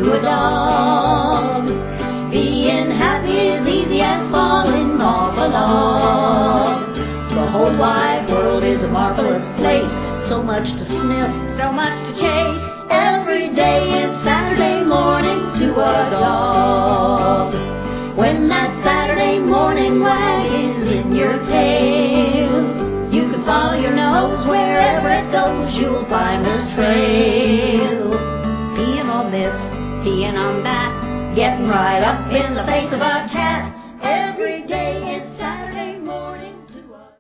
to a dog. Being happy is easy as falling off a log. The whole wide world is a marvelous place. So much to sniff, so much to chase. Every day is Saturday morning to a dog. When that Saturday morning wag is in your tail, you can follow your nose wherever it goes. You'll find a trail. Peeing on this, peeing on that, getting right up in the face of a cat every day.